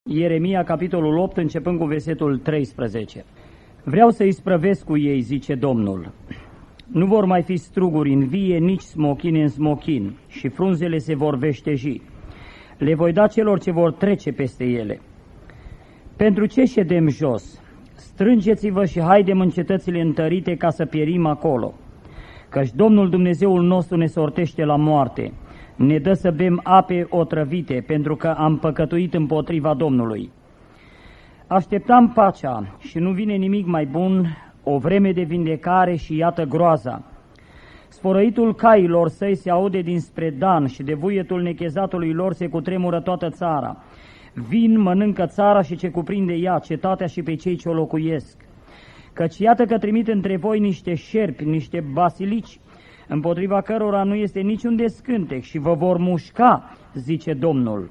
Ieremia, capitolul 8, începând cu versetul 13. Vreau să isprăvesc cu ei, zice Domnul. Nu vor mai fi struguri în vie, nici smochine în smochin, și frunzele se vor veșteji. Le voi da celor ce vor trece peste ele. Pentru ce ședem jos? Strângeți-vă și haidem în cetățile întărite ca să pierim acolo. Căci Domnul Dumnezeul nostru ne sortește la moarte, ne dă să bem ape otrăvite, pentru că am păcătuit împotriva Domnului. Așteptam pacea și nu vine nimic mai bun, o vreme de vindecare și iată groaza. Sfărăitul cailor săi se aude dinspre Dan și de vuietul nechezatului lor se cutremură toată țara. Vin, mănâncă țara și ce cuprinde ea, cetatea și pe cei ce o locuiesc. Căci iată că trimit între voi niște șerpi, niște basilici, împotriva cărora nu este niciun descântec și vă vor mușca, zice Domnul.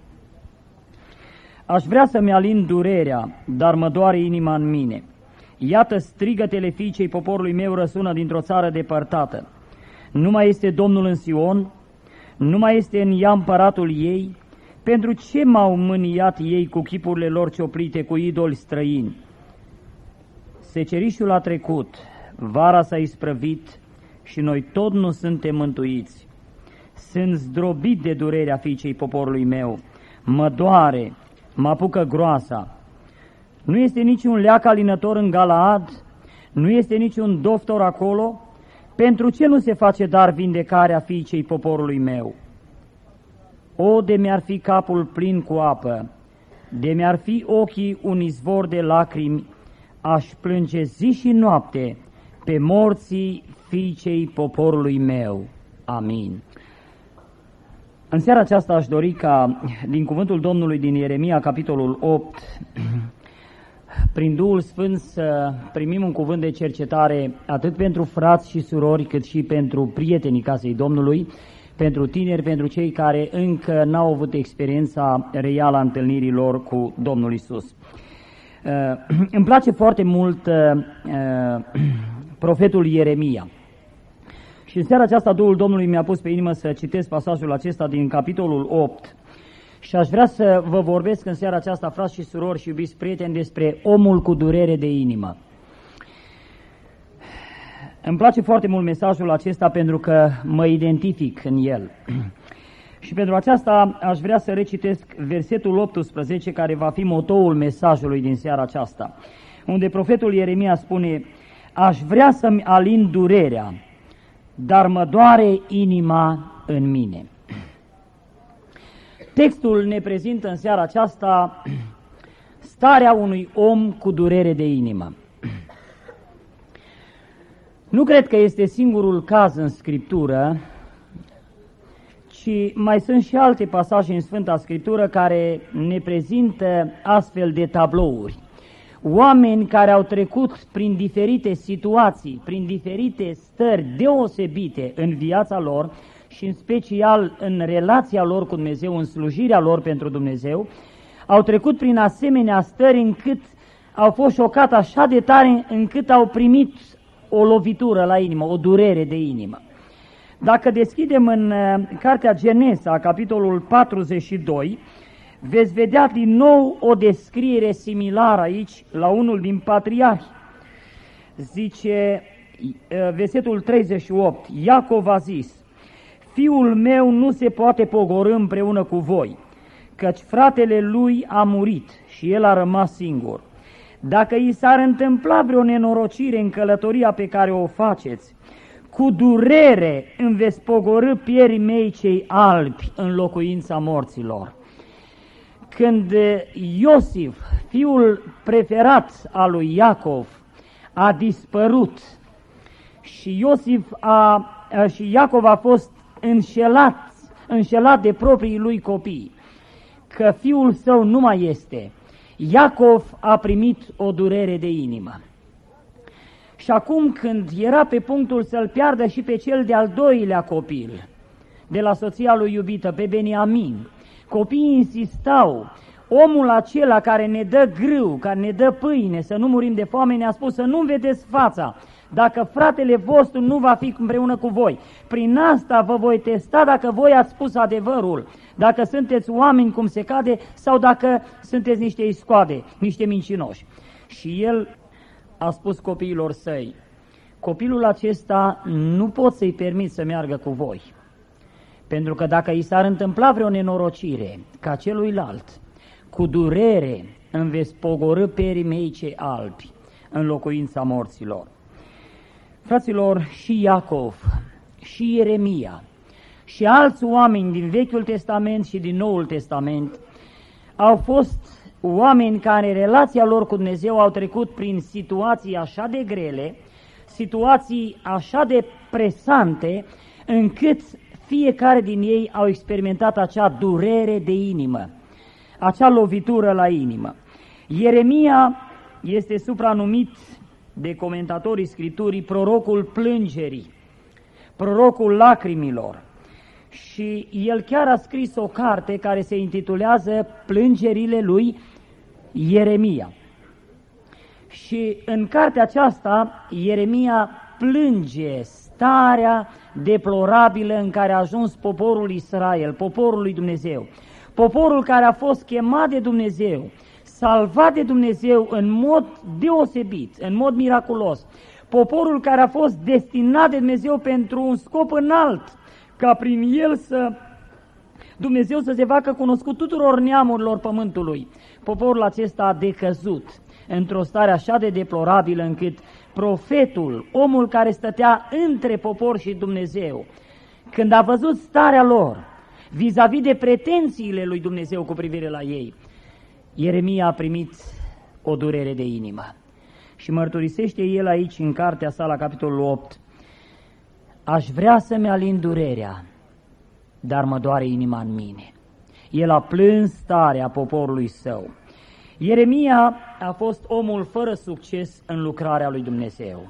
Aș vrea să-mi alin durerea, dar mă doare inima în mine. Iată, strigătele fiicei poporului meu răsună dintr-o țară depărtată. Nu mai este Domnul în Sion, nu mai este în ea împăratul ei. Pentru ce m-au mâniat ei cu chipurile lor cioplite, cu idoli străini? Secerișul a trecut, vara s-a isprăvit și noi tot nu suntem mântuiți. Sunt zdrobit de durerea fiicei poporului meu, mă doare, mă apucă groasa. Nu este niciun leac alinător în Galaad, nu este niciun doctor acolo. Pentru ce nu se face dar vindecarea fiicei poporului meu? O, de mi-ar fi capul plin cu apă, de mi-ar fi ochii un izvor de lacrimi, aș plânge zi și noapte pe morții fiicei poporului meu. Amin. În seara aceasta aș dori ca, din cuvântul Domnului din Ieremia, capitolul 8, prin Duhul Sfânt să primim un cuvânt de cercetare atât pentru frați și surori, cât și pentru prietenii casei Domnului, pentru tineri, pentru cei care încă n-au avut experiența reală a întâlnirilor cu Domnul Iisus. Îmi place foarte mult profetul Ieremia. Și în seara aceasta Duhul Domnului mi-a pus pe inimă să citesc pasajul acesta din capitolul 8 și aș vrea să vă vorbesc în seara aceasta, frați și surori și iubiți prieteni, despre omul cu durere de inimă. Îmi place foarte mult mesajul acesta pentru că mă identific în el. Și pentru aceasta aș vrea să recitesc versetul 18, care va fi motoul mesajului din seara aceasta, unde profetul Ieremia spune: aș vrea să-mi alin durerea, dar mă doare inima în mine. Textul ne prezintă în seara aceasta starea unui om cu durere de inimă. Nu cred că este singurul caz în Scriptură, ci mai sunt și alte pasaje în Sfânta Scriptură care ne prezintă astfel de tablouri. Oameni care au trecut prin diferite situații, prin diferite stări deosebite în viața lor și în special în relația lor cu Dumnezeu, în slujirea lor pentru Dumnezeu, au trecut prin asemenea stări încât au fost șocat așa de tare încât au primit o lovitură la inimă, o durere de inimă. Dacă deschidem în cartea Genesa, capitolul 42, veți vedea din nou o descriere similară aici la unul din patriarhi. Zice versetul 38, Iacov a zis: fiul meu nu se poate pogorî împreună cu voi, căci fratele lui a murit și el a rămas singur. Dacă i s-ar întâmpla vreo nenorocire în călătoria pe care o faceți, cu durere îmi veți pogorî pierii mei cei albi în locuința morților. Când Iosif, fiul preferat al lui Iacov, a dispărut și Iacov a fost înșelat de proprii lui copii, că fiul său nu mai este, Iacov a primit o durere de inimă. Și acum, când era pe punctul să-l piardă și pe cel de-al doilea copil, de la soția lui iubită, pe Beniamin, copiii insistau. Omul acela care ne dă grâu, care ne dă pâine, să nu murim de foame, ne-a spus să nu-mi vedeți fața, dacă fratele vostru nu va fi împreună cu voi. Prin asta vă voi testa dacă voi ați spus adevărul, dacă sunteți oameni cum se cade sau dacă sunteți niște iscoade, niște mincinoși. Și el a spus copiilor săi, copilul acesta nu pot să-i permit să meargă cu voi, pentru că dacă i s-ar întâmpla vreo nenorocire ca celuilalt, cu durere îmi veți pogorî perii mei cei albi în locuința morților. Fraților, și Iacov, și Ieremia, și alți oameni din Vechiul Testament și din Noul Testament au fost oameni care în relația lor cu Dumnezeu au trecut prin situații așa de grele, situații așa de presante, încât fiecare din ei au experimentat acea durere de inimă, acea lovitură la inimă. Ieremia este supranumit de comentatorii Scripturii prorocul plângerii, prorocul lacrimilor, și el chiar a scris o carte care se intitulează Plângerile lui Ieremia. Și în cartea aceasta Ieremia plânge starea deplorabilă în care a ajuns poporul Israel, poporul lui Dumnezeu, poporul care a fost chemat de Dumnezeu, salvat de Dumnezeu în mod deosebit, în mod miraculos, poporul care a fost destinat de Dumnezeu pentru un scop înalt, ca prin el Dumnezeu să se facă cunoscut tuturor neamurilor pământului. Poporul acesta a decăzut într-o stare așa de deplorabilă încât profetul, omul care stătea între popor și Dumnezeu, când a văzut starea lor vis-a-vis de pretențiile lui Dumnezeu cu privire la ei, Ieremia a primit o durere de inimă. Și mărturisește el aici în cartea sa la capitolul 8, aș vrea să-mi alin durerea, dar mă doare inima în mine. El a plâns starea poporului său. Ieremia a fost omul fără succes în lucrarea lui Dumnezeu.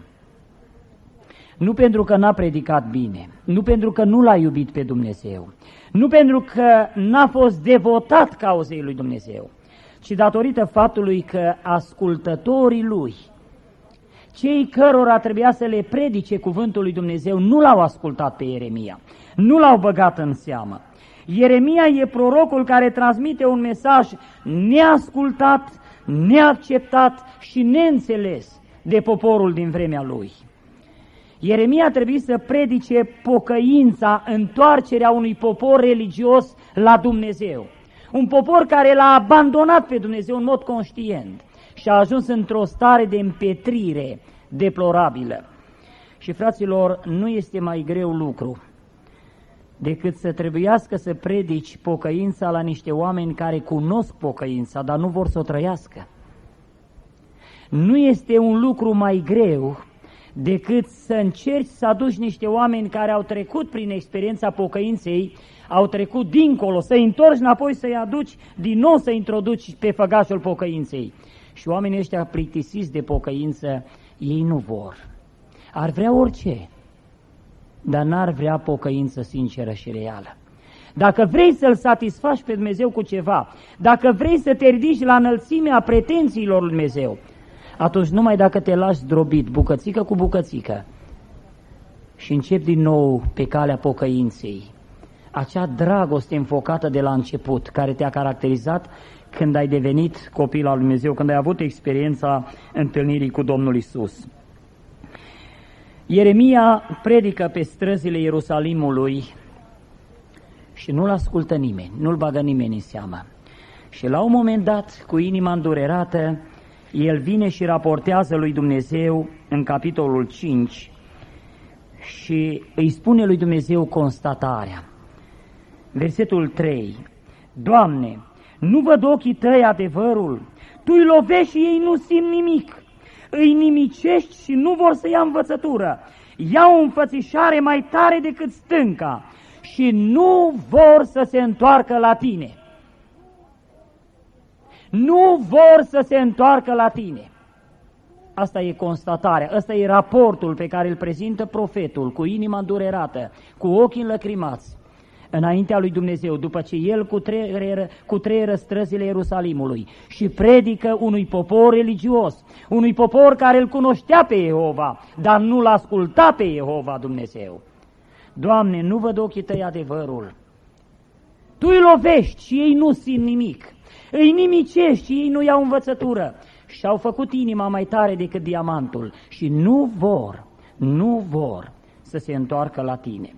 Nu pentru că n-a predicat bine, nu pentru că nu l-a iubit pe Dumnezeu, nu pentru că n-a fost devotat cauzei lui Dumnezeu, ci datorită faptului că ascultătorii lui, cei cărora trebuia să le predice cuvântul lui Dumnezeu, nu l-au ascultat pe Ieremia, nu l-au băgat în seamă. Ieremia e prorocul care transmite un mesaj neascultat, neacceptat și neînțeles de poporul din vremea lui. Ieremia trebuie să predice pocăința, întoarcerea unui popor religios la Dumnezeu. Un popor care l-a abandonat pe Dumnezeu în mod conștient și a ajuns într-o stare de împetrire deplorabilă. Și fraților, nu este mai greu lucru decât să trebuiască să predici pocăința la niște oameni care cunosc pocăința, dar nu vor să o trăiască. Nu este un lucru mai greu decât să încerci să aduci niște oameni care au trecut prin experiența pocăinței, au trecut dincolo, să-i întorci înapoi, să-i aduci din nou, să introduci pe făgașul pocăinței. Și oamenii ăștia plictisiți de pocăință, ei nu vor. Ar vrea orice, dar n-ar vrea pocăință sinceră și reală. Dacă vrei să-L satisfaci pe Dumnezeu cu ceva, dacă vrei să te ridici la înălțimea pretențiilor lui Dumnezeu, atunci numai dacă te lași zdrobit bucățică cu bucățică și începi din nou pe calea pocăinței, acea dragoste înfocată de la început, care te-a caracterizat când ai devenit copil al lui Dumnezeu, când ai avut experiența întâlnirii cu Domnul Isus. Ieremia predică pe străzile Ierusalimului și nu-l ascultă nimeni, nu-l bagă nimeni în seamă. Și la un moment dat, cu inima îndurerată, el vine și raportează lui Dumnezeu în capitolul 5 și îi spune lui Dumnezeu constatarea. Versetul 3. Doamne, nu văd ochii tăi adevărul? Tu îi lovești și ei nu simt nimic. Îi nimicești și nu vor să ia învățătură. Iau o înfățișare mai tare decât stânca și nu vor să se întoarcă la tine. Nu vor să se întoarcă la tine. Asta e constatarea, ăsta e raportul pe care îl prezintă profetul, cu inima îndurerată, cu ochii înlăcrimați, înaintea lui Dumnezeu, după ce el cutreieră străzile Ierusalimului și predică unui popor religios, unui popor care îl cunoștea pe Jehova, dar nu l-asculta pe Jehova Dumnezeu. Doamne, nu văd ochii tăi adevărul. Tu îi lovești și ei nu simt nimic, îi nimicești și ei nu iau învățătură și au făcut inima mai tare decât diamantul și nu vor să se întoarcă la tine.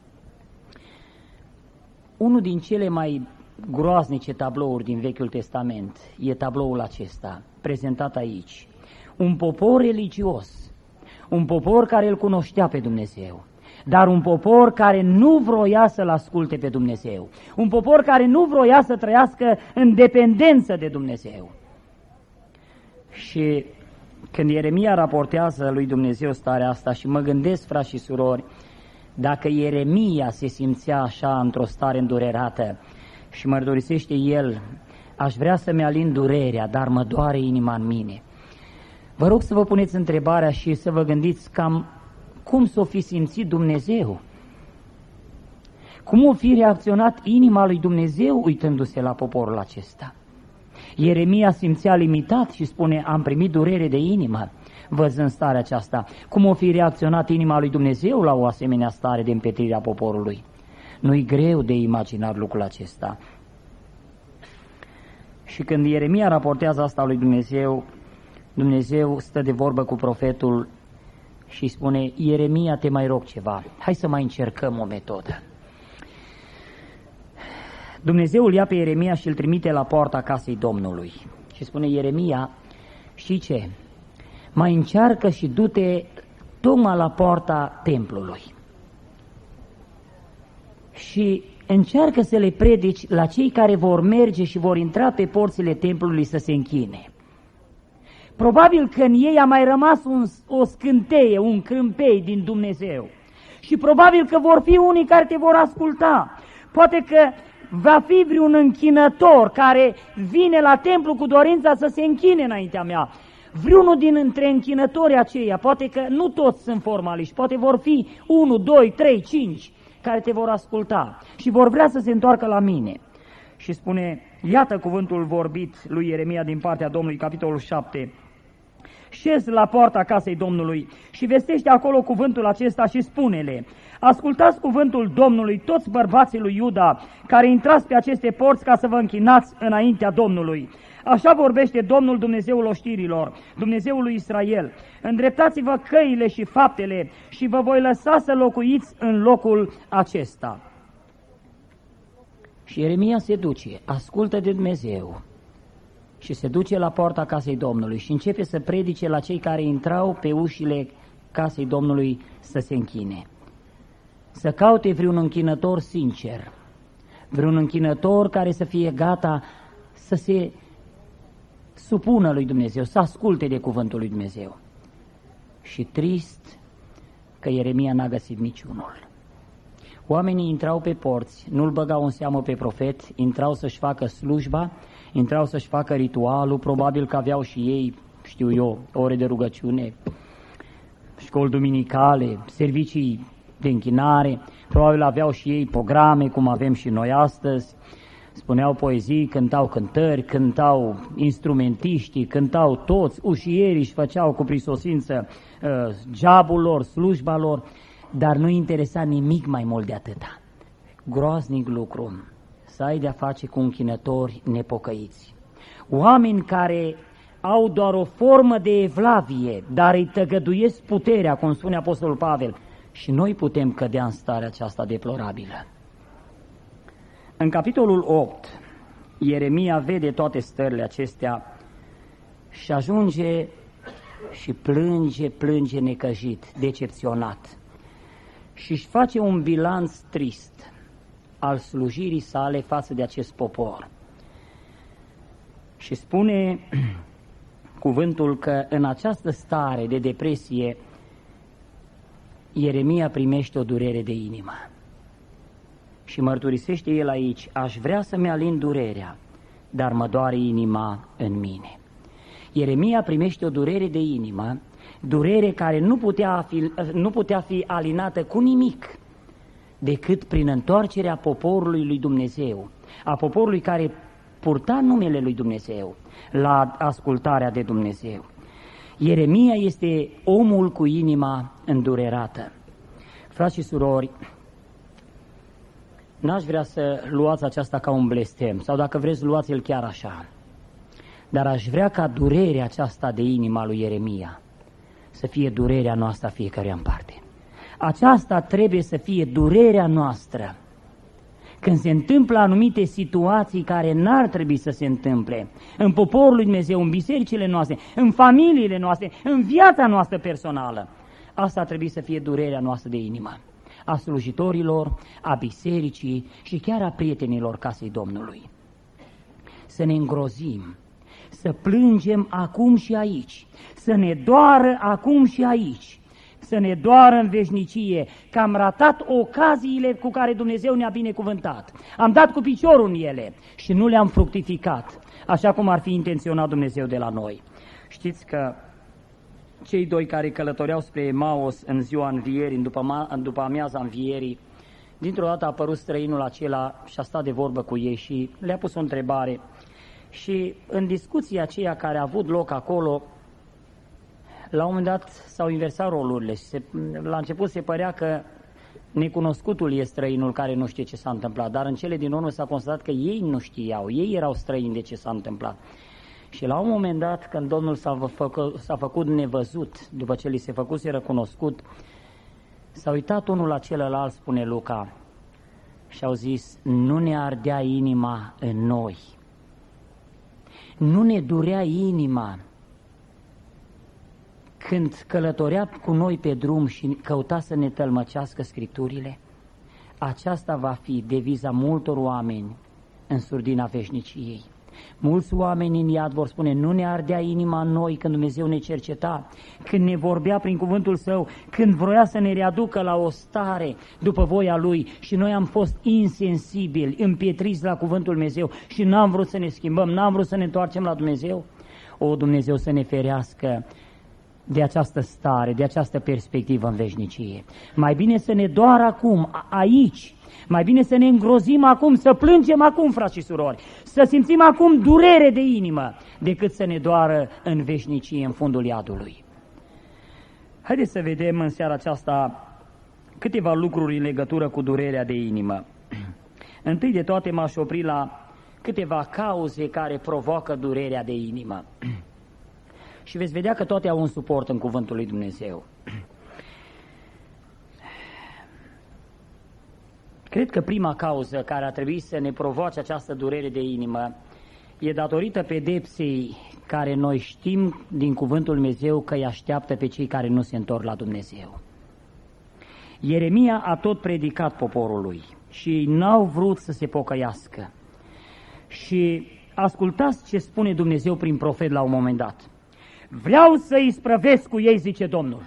Unul din cele mai groaznice tablouri din Vechiul Testament e tabloul acesta, prezentat aici. Un popor religios, un popor care îl cunoștea pe Dumnezeu, dar un popor care nu vroia să-L asculte pe Dumnezeu, un popor care nu vroia să trăiască în dependență de Dumnezeu. Și când Ieremia raportează lui Dumnezeu starea asta și mă gândesc, frați și surori, dacă Ieremia se simțea așa într-o stare îndurerată și mărturisește el, aș vrea să-mi alin durerea, dar mă doare inima în mine. Vă rog să vă puneți întrebarea și să vă gândiți cam cum s-o fi simțit Dumnezeu? Cum o fi reacționat inima lui Dumnezeu uitându-se la poporul acesta? Ieremia simțea limitat și spune, am primit durere de inimă văzând starea aceasta. Cum o fi reacționat inima lui Dumnezeu la o asemenea stare de împetrire a poporului? Nu-i greu de imaginat lucrul acesta. Și când Ieremia raportează asta lui Dumnezeu, Dumnezeu stă de vorbă cu profetul și spune, Ieremia, te mai rog ceva, hai să mai încercăm o metodă. Dumnezeu îl ia pe Ieremia și îl trimite la poarta casei Domnului și spune, Ieremia, știi ce? Mai încearcă și du-te tocmai la poarta templului și încearcă să le predici la cei care vor merge și vor intra pe porțile templului să se închine. Probabil că în ei a mai rămas o scânteie, un crâmpei din Dumnezeu și probabil că vor fi unii care te vor asculta. Poate că va fi vreun închinător care vine la templu cu dorința să se închine înaintea mea. Vreunul dintre închinătorii aceia, poate că nu toți sunt formaliști, poate vor fi 1, 2, 3, 5 care te vor asculta și vor vrea să se întoarcă la mine. Și spune, iată cuvântul vorbit lui Ieremia din partea Domnului, capitolul 7. Șezi la poarta casei Domnului și vestește acolo cuvântul acesta și spune-le, ascultați cuvântul Domnului toți bărbații lui Iuda care intrați pe aceste porți ca să vă închinați înaintea Domnului. Așa vorbește Domnul Dumnezeul oștirilor, Dumnezeul lui Israel. Îndreptați-vă căile și faptele și vă voi lăsa să locuiți în locul acesta. Și Ieremia se duce, ascultă de Dumnezeu și se duce la poarta casei Domnului și începe să predice la cei care intrau pe ușile casei Domnului să se închine. Să caute vreun închinător sincer, vreun închinător care să fie gata să se supună lui Dumnezeu, să asculte de cuvântul lui Dumnezeu. Și trist că Ieremia n-a găsit niciunul. Oamenii intrau pe porți, nu-l băgau în seamă pe profet, intrau să-și facă slujba, intrau să-și facă ritualul, probabil că aveau și ei, știu eu, ore de rugăciune, școli duminicale, servicii de închinare, probabil aveau și ei programe, cum avem și noi astăzi, spuneau poezii, cântau cântări, cântau instrumentiștii, cântau toți, ușierii își făceau cu prisosință jabul lor, slujba lor, dar nu interesa nimic mai mult de atâta. Groaznic lucru, să ai de-a face cu închinători nepocăiți. Oameni care au doar o formă de evlavie, dar îi tăgăduiesc puterea, cum spune Apostolul Pavel, și noi putem cădea în starea aceasta deplorabilă. În capitolul 8, Ieremia vede toate stările acestea și ajunge și plânge necăjit, decepționat și își face un bilanț trist al slujirii sale față de acest popor. Și spune cuvântul că în această stare de depresie Ieremia primește o durere de inimă. Și mărturisește el aici, aș vrea să-mi alin durerea, dar mă doare inima în mine. Ieremia primește o durere de inimă, durere care nu putea fi alinată cu nimic, decât prin întoarcerea poporului lui Dumnezeu, a poporului care purta numele lui Dumnezeu, la ascultarea de Dumnezeu. Ieremia este omul cu inima îndurerată. Frați și surori, n-aș vrea să luați aceasta ca un blestem, sau dacă vreți luați-l chiar așa, dar aș vrea ca durerea aceasta de inima lui Ieremia să fie durerea noastră a fiecăruia în parte. Aceasta trebuie să fie durerea noastră. Când se întâmplă anumite situații care n-ar trebui să se întâmple, în poporul lui Dumnezeu, în bisericile noastre, în familiile noastre, în viața noastră personală, asta trebuie să fie durerea noastră de inimă, a slujitorilor, a bisericii și chiar a prietenilor casei Domnului. Să ne îngrozim, să plângem acum și aici, să ne doară acum și aici, să ne doară în veșnicie că am ratat ocaziile cu care Dumnezeu ne-a binecuvântat. Am dat cu piciorul în ele și nu le-am fructificat, așa cum ar fi intenționat Dumnezeu de la noi. Știți că cei doi care călătoreau spre Emaus în ziua învierii, după amiaza învierii, dintr-o dată a apărut străinul acela și a stat de vorbă cu ei și le-a pus o întrebare. Și în discuția aceea care a avut loc acolo, la un moment dat s-au inversat rolurile și la început se părea că necunoscutul e străinul care nu știe ce s-a întâmplat, dar în cele din urmă s-a constatat că ei nu știau, ei erau străini de ce s-a întâmplat. Și la un moment dat, când Domnul s-a făcut nevăzut, după ce li se făcuse recunoscut, s-a uitat unul la celălalt, spune Luca, și au zis, nu ne ardea inima în noi, nu ne durea inima când călătorea cu noi pe drum și căuta să ne tălmăcească Scripturile. Aceasta va fi deviza multor oameni în surdina veșniciei. Mulți oameni în iad vor spune, nu ne ardea inima în noi când Dumnezeu ne cerceta, când ne vorbea prin cuvântul Său, când vroia să ne readucă la o stare după voia Lui și noi am fost insensibili, împietriți la cuvântul Dumnezeu și n-am vrut să ne schimbăm, n-am vrut să ne întoarcem la Dumnezeu. O, Dumnezeu să ne ferească de această stare, de această perspectivă în veșnicie. Mai bine să ne doară acum, aici, mai bine să ne îngrozim acum, să plângem acum, frați și surori, să simțim acum durere de inimă, decât să ne doară în veșnicie, în fundul iadului. Haideți să vedem în seara aceasta câteva lucruri în legătură cu durerea de inimă. Întâi de toate m-aș opri la câteva cauze care provoacă durerea de inimă. Și veți vedea că toate au un suport în cuvântul lui Dumnezeu. Cred că prima cauză care ar trebui să ne provoace această durere de inimă e datorită pedepsei care noi știm din cuvântul Dumnezeu că îi așteaptă pe cei care nu se întorc la Dumnezeu. Ieremia a tot predicat poporului și ei n-au vrut să se pocăiască. Și ascultați ce spune Dumnezeu prin profet la un moment dat. Vreau să isprăvesc cu ei, zice Domnul.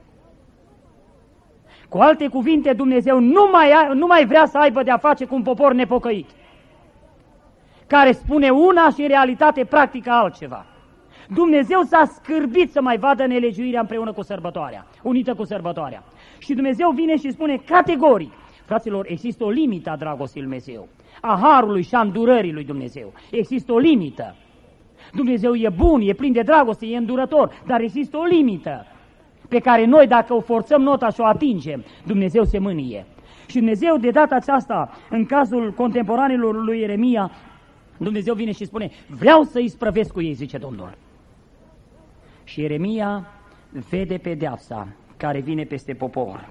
Cu alte cuvinte, Dumnezeu nu mai vrea să aibă de-a face cu un popor nepocăit, care spune una și în realitate practică altceva. Dumnezeu s-a scârbit să mai vadă nelegiuirea împreună cu sărbătoarea, unită cu sărbătoarea. Și Dumnezeu vine și spune categoric, fraților, există o limită a dragostei lui Dumnezeu, a harului și a îndurării lui Dumnezeu. Există o limită. Dumnezeu e bun, e plin de dragoste, e îndurător, dar există o limită pe care noi, dacă o forțăm nota și o atingem, Dumnezeu se mânie. Și Dumnezeu, de data aceasta, în cazul contemporanilor lui Ieremia, Dumnezeu vine și spune, vreau să isprăvesc cu ei, zice Domnul. Și Ieremia vede pedeapsa care vine peste popor.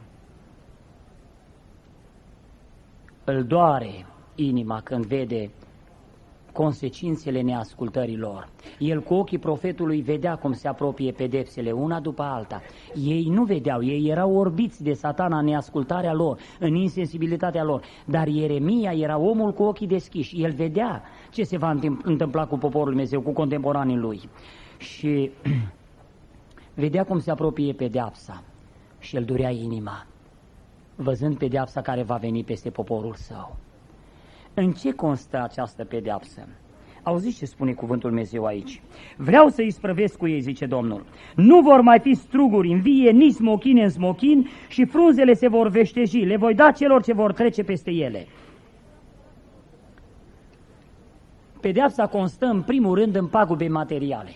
Îl doare inima când vede consecințele neascultării lor. El cu ochii profetului vedea cum se apropie pedepsele una după alta. Ei nu vedeau, ei erau orbiți de Satana în neascultarea lor, în insensibilitatea lor, dar Ieremia era omul cu ochii deschiși. El vedea ce se va întâmpla cu poporul Dumnezeu, cu contemporanii lui. Și vedea cum se apropie pedeapsa și el durea inima, văzând pedeapsa care va veni peste poporul său. În ce constă această pedeapsă? Auziți ce spune cuvântul Dumnezeu aici? Vreau să isprăvesc cu ei, zice Domnul. Nu vor mai fi struguri în vie, nici smochine în smochin și frunzele se vor veșteji. Le voi da celor ce vor trece peste ele. Pedeapsa constă în primul rând în pagube materiale.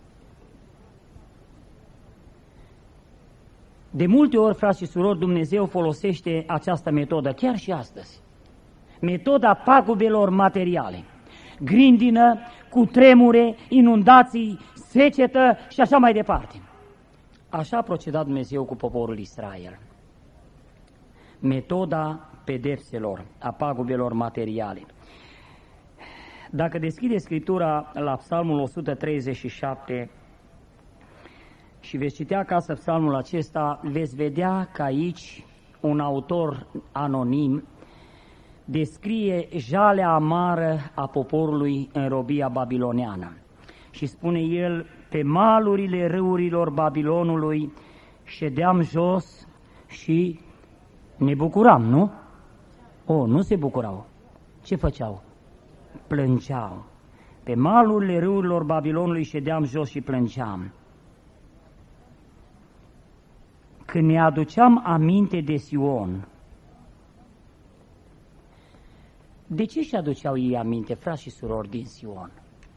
De multe ori, frați și surori, Dumnezeu folosește această metodă, chiar și astăzi. Metoda pagubelor materiale. Grindină, cutremure, inundații, secetă și așa mai departe. Așa a procedat Dumnezeu cu poporul Israel. Metoda pedepselor, a pagubelor materiale. Dacă deschideți Scriptura la Psalmul 137 și veți citea acasă psalmul acesta, veți vedea că aici un autor anonim descrie jalea amară a poporului în robia babiloneană. Și spune el, pe malurile râurilor Babilonului ședeam jos și ne bucuram, nu? Nu se bucurau. Ce făceau? Plângeau. Pe malurile râurilor Babilonului ședeam jos și plângeam. Când ne aduceam aminte de Sion. De ce și aduceau ei aminte, frați și surori, din Sion?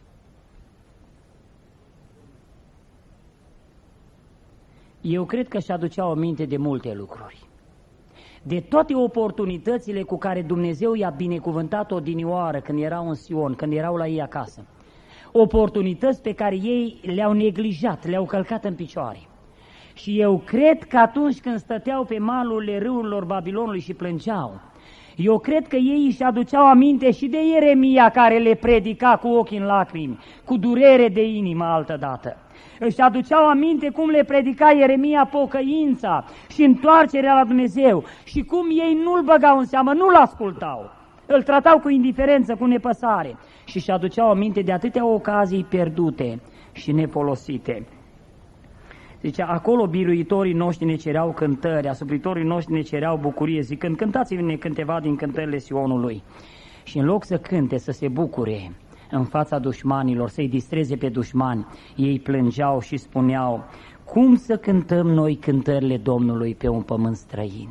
Eu cred că și aduceau aminte de multe lucruri. De toate oportunitățile cu care Dumnezeu i-a binecuvântat odinioară când erau în Sion, când erau la ei acasă. Oportunități pe care ei le-au neglijat, le-au călcat în picioare. Și eu cred că atunci când stăteau pe malurile râurilor Babilonului și plângeau, eu cred că ei își aduceau aminte și de Ieremia care le predica cu ochii în lacrimi, cu durere de inimă altădată. Își aduceau aminte cum le predica Ieremia pocăința și întoarcerea la Dumnezeu și cum ei nu-l băgau în seamă, nu-l ascultau. Îl tratau cu indiferență, cu nepăsare și își aduceau aminte de atâtea ocazii pierdute și nefolosite. Zice, acolo biruitorii noștri ne cereau cântări, asupritorii noștri ne cereau bucurie, zicând, cântați-ne câteva din cântările Sionului. Și în loc să cânte, să se bucure în fața dușmanilor, să-i distreze pe dușmani, ei plângeau și spuneau, cum să cântăm noi cântările Domnului pe un pământ străin?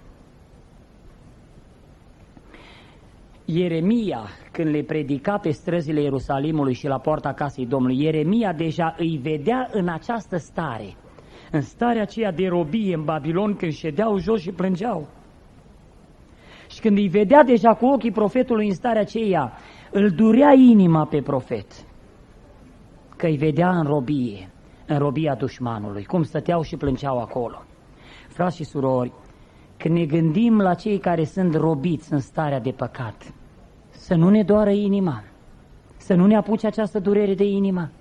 Ieremia, când le predica pe străzile Ierusalimului și la poarta casei Domnului, Ieremia deja îi vedea în această stare, în starea aceea de robie în Babilon, când ședeau jos și plângeau. Și când îi vedea deja cu ochii profetului în starea aceea, îl durea inima pe profet, că îi vedea în robia dușmanului, cum stăteau și plângeau acolo. Frați și surori, când ne gândim la cei care sunt robiți în starea de păcat, să nu ne doară inima, să nu ne apuce această durere de inimă.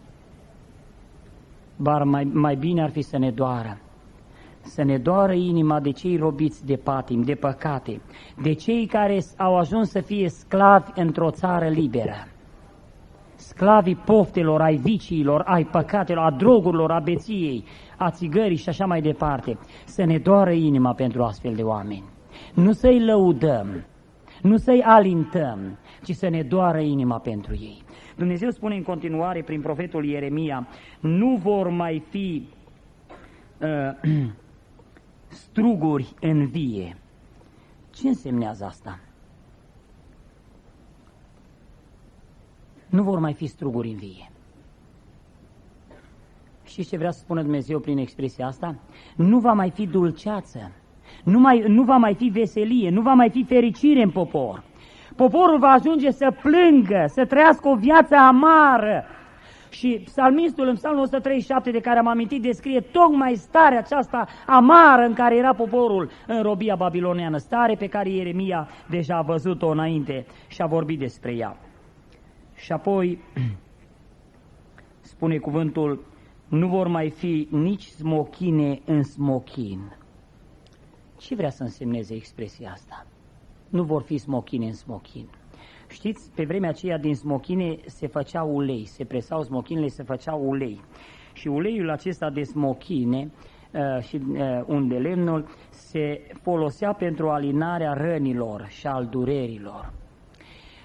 Bar mai bine ar fi să ne doară inima de cei robiți de patim, de păcate, de cei care au ajuns să fie sclavi într-o țară liberă. Sclavii poftelor, ai viciilor, ai păcatelor, a drogurilor, a beției, a țigării și așa mai departe. Să ne doară inima pentru astfel de oameni. Nu să-i lăudăm, nu să-i alintăm, ci să ne doară inima pentru ei. Dumnezeu spune în continuare prin profetul Ieremia, nu vor mai fi struguri în vie. Ce însemnează asta? Nu vor mai fi struguri în vie. Știți ce vrea să spună Dumnezeu prin expresia asta? Nu va mai fi dulceață, nu va mai fi veselie, nu va mai fi fericire în popor. Poporul va ajunge să plângă, să trăiască o viață amară. Și psalmistul în psalmul 137 de care am amintit descrie tocmai starea aceasta amară în care era poporul în robia babiloneană, stare pe care Ieremia deja a văzut-o înainte și a vorbit despre ea. Și apoi spune cuvântul, nu vor mai fi nici smochine în smochin. Ce vrea să însemneze expresia asta? Nu vor fi smochine în smochin. Știți, pe vremea aceea din smochine se făcea ulei, se presau smochinele, se făceau ulei. Și uleiul acesta de smochine și unde lemnul se folosea pentru alinarea rănilor și al durerilor.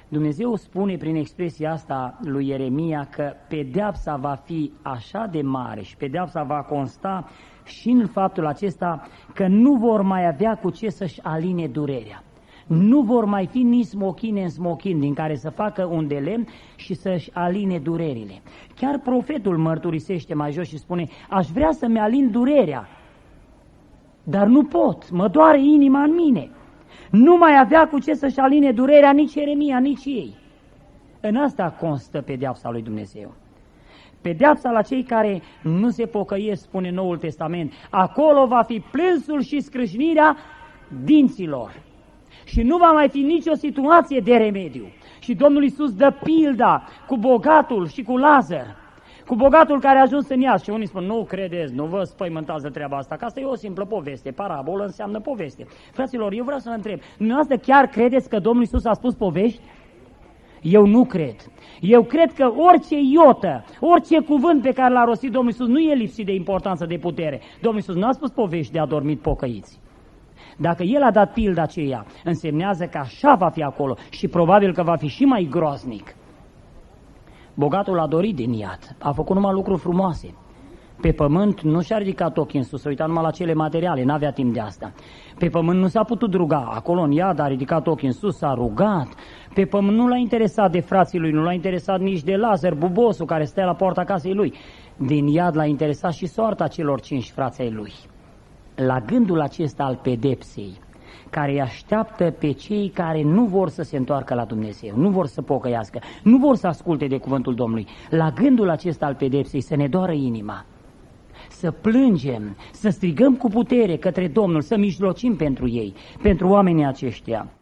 Dumnezeu spune prin expresia asta lui Ieremia că pedeapsa va fi așa de mare și pedeapsa va consta și în faptul acesta că nu vor mai avea cu ce să-și aline durerea. Nu vor mai fi nici smochine în smochin din care să facă un de lemn și să-și aline durerile. Chiar profetul mărturisește mai jos și spune: aș vrea să-mi alin durerea, dar nu pot, mă doare inima în mine. Nu mai avea cu ce să-și aline durerea nici Ieremia, nici ei. În asta constă pedeapsa lui Dumnezeu. Pedeapsa la cei care nu se pocăiesc, spune Noul Testament. Acolo va fi plânsul și scrâșnirea dinților. Și nu va mai fi nicio situație de remediu. Și Domnul Iisus dă pilda cu bogatul și cu Lazar. Cu bogatul care a ajuns în iad. Și unii spun: nu credeți, nu vă spăimântați de treaba asta, că asta e o simplă poveste, parabolă înseamnă poveste. Fraților, eu vreau să vă întreb, dumneavoastră chiar credeți că Domnul Iisus a spus povești? Eu nu cred. Eu cred că orice iotă, orice cuvânt pe care l-a rostit Domnul Iisus nu e lipsit de importanță, de putere. Domnul Iisus nu a spus povești de adormit pocăiți. Dacă El a dat pilda aceea, însemnează că așa va fi acolo și probabil că va fi și mai groaznic. Bogatul a dorit din iad, a făcut numai lucruri frumoase. Pe pământ nu și-a ridicat ochii în sus, s-a uitat numai la cele materiale, n-avea timp de asta. Pe pământ nu s-a putut ruga, acolo în iad a ridicat ochii în sus, s-a rugat. Pe pământ nu l-a interesat de frații lui, nu l-a interesat nici de Lazar, bubosul care stă la poarta casei lui. Din iad l-a interesat și soarta celor 5 frați ai lui. La gândul acesta al pedepsei, care îi așteaptă pe cei care nu vor să se întoarcă la Dumnezeu, nu vor să pocăiască, nu vor să asculte de cuvântul Domnului, la gândul acesta al pedepsei să ne doară inima, să plângem, să strigăm cu putere către Domnul, să mijlocim pentru ei, pentru oamenii aceștia.